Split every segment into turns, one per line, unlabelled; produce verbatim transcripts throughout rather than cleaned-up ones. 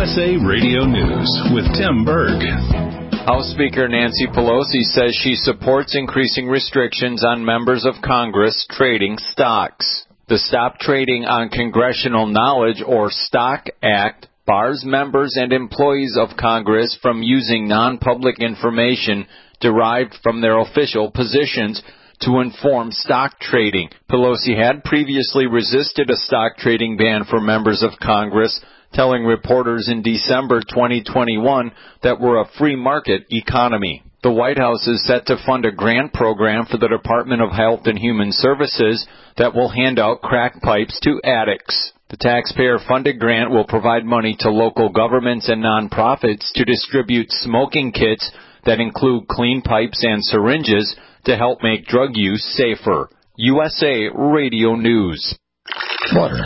S A Radio News with Tim Berg.
House Speaker Nancy Pelosi says she supports increasing restrictions on members of Congress trading stocks. The Stop Trading on Congressional Knowledge, or STOCK Act, bars members and employees of Congress from using non-public information derived from their official positions to inform stock trading. Pelosi had previously resisted a stock trading ban for members of Congress, telling reporters in December twenty twenty-one that we're a free market economy. The White House is set to fund a grant program for the Department of Health and Human Services that will hand out crack pipes to addicts. The taxpayer-funded grant will provide money to local governments and nonprofits to distribute smoking kits that include clean pipes and syringes to help make drug use safer. U S A Radio News.
Water.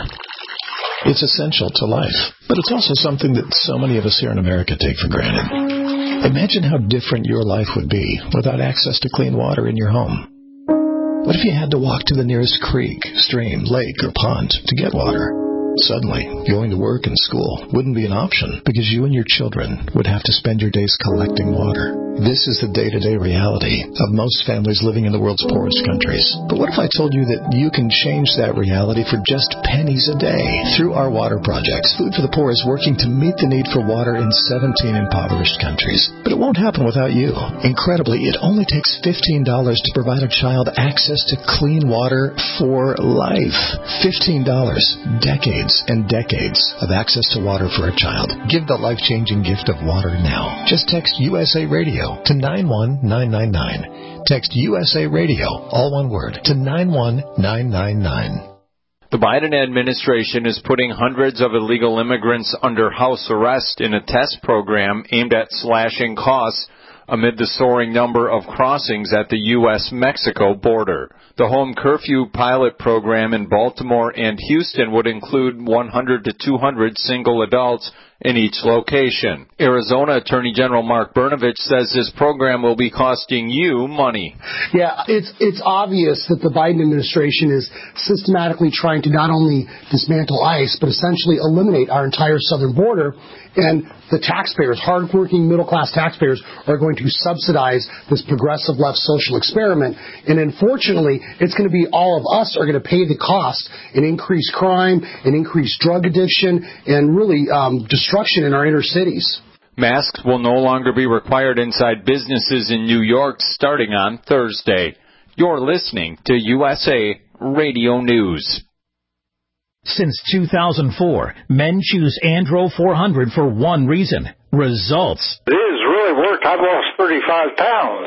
It's essential to life, but it's also something that so many of us here in America take for granted. Imagine how different your life would be without access to clean water in your home. What if you had to walk to the nearest creek, stream, lake, or pond to get water? Suddenly, going to work and school wouldn't be an option because you and your children would have to spend your days collecting water. This is the day-to-day reality of most families living in the world's poorest countries. But what if I told you that you can change that reality for just pennies a day? Through our water projects, Food for the Poor is working to meet the need for water in seventeen impoverished countries. But it won't happen without you. Incredibly, it only takes fifteen dollars to provide a child access to clean water for life. fifteen dollars. Decades and decades of access to water for a child. Give the life-changing gift of water now. Just text U S A Radio to nine one nine nine nine. Text U S A Radio, all one word, to nine one nine nine nine.
The Biden administration is putting hundreds of illegal immigrants under house arrest in a test program aimed at slashing costs amid the soaring number of crossings at the U S Mexico border. The home curfew pilot program in Baltimore and Houston would include one hundred to two hundred single adults in each location. Arizona Attorney General Mark Brnovich says this program will be costing you money.
Yeah, it's it's obvious that the Biden administration is systematically trying to not only dismantle ICE, but essentially eliminate our entire southern border. And the taxpayers, hardworking middle-class taxpayers, are going to subsidize this progressive left social experiment. And unfortunately, it's going to be all of us are going to pay the cost in increased crime, and increased drug addiction, and really um, destruction in our inner cities.
Masks will no longer be required inside businesses in New York starting on Thursday. You're listening to U S A Radio News.
Since two thousand four, men choose Andro four hundred for one reason: results.
It has really worked. I've lost thirty-five pounds.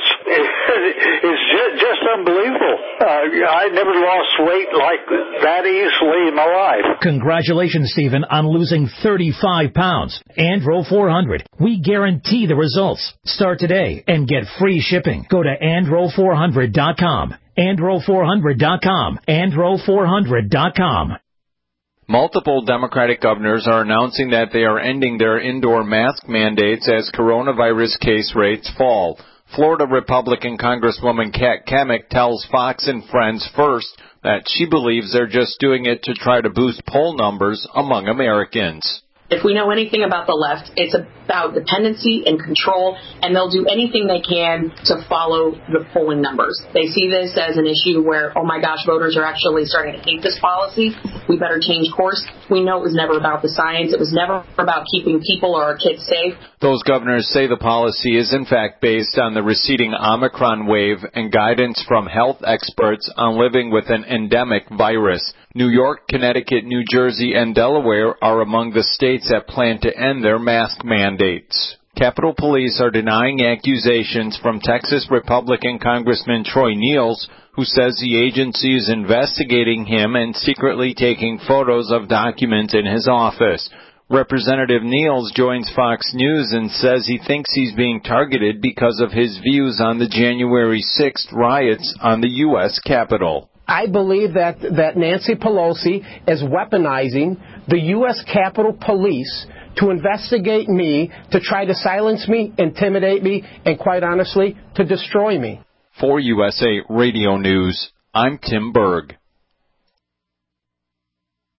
It's just unbelievable. Uh, I never lost weight like that easily in my life.
Congratulations, Stephen, on losing thirty-five pounds. Andro four hundred. We guarantee the results. Start today and get free shipping. Go to andro four hundred dot com. andro four hundred dot com. andro four hundred dot com.
Multiple Democratic governors are announcing that they are ending their indoor mask mandates as coronavirus case rates fall. Florida Republican Congresswoman Kat Kamick tells Fox and Friends First that she believes they're just doing it to try to boost poll numbers among Americans.
If we know anything about the left, it's about dependency and control, and they'll do anything they can to follow the polling numbers. They see this as an issue where, oh my gosh, voters are actually starting to hate this policy. We better change course. We know it was never about the science. It was never about keeping people or our kids safe.
Those governors say the policy is in fact based on the receding Omicron wave and guidance from health experts on living with an endemic virus. New York, Connecticut, New Jersey, and Delaware are among the states that plan to end their mask mandates. Capitol Police are denying accusations from Texas Republican Congressman Troy Niels, who says the agency is investigating him and secretly taking photos of documents in his office. Representative Niels joins Fox News and says he thinks he's being targeted because of his views on the January sixth riots on the U S Capitol.
I believe that, that Nancy Pelosi is weaponizing the U S Capitol Police to investigate me, to try to silence me, intimidate me, and quite honestly, to destroy me.
For U S A Radio News, I'm Tim Berg.